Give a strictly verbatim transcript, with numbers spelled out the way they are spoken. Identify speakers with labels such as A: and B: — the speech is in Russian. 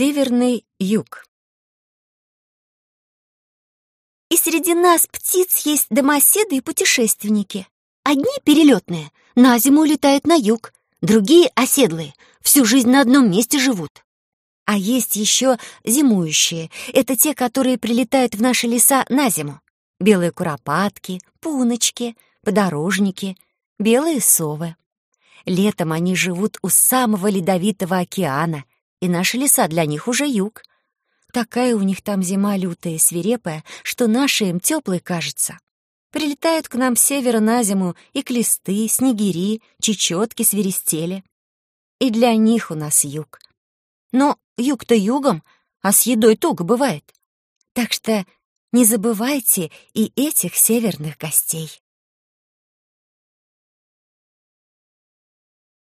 A: Северный юг.
B: И среди нас, птиц, есть домоседы и путешественники. Одни перелетные, на зиму улетают на юг, другие оседлые, всю жизнь на одном месте живут. А есть еще зимующие. Это те, которые прилетают в наши леса на зиму. Белые куропатки, пуночки, подорожники, белые совы. Летом они живут у самого ледовитого океана, и наши леса для них уже юг. Такая у них там зима лютая и свирепая, что наша им теплой кажется. Прилетают к нам с севера на зиму и клесты, снегири, чечетки, свиристели. И для них у нас юг. Но юг-то югом, а с едой туго бывает. Так что не забывайте и этих северных гостей.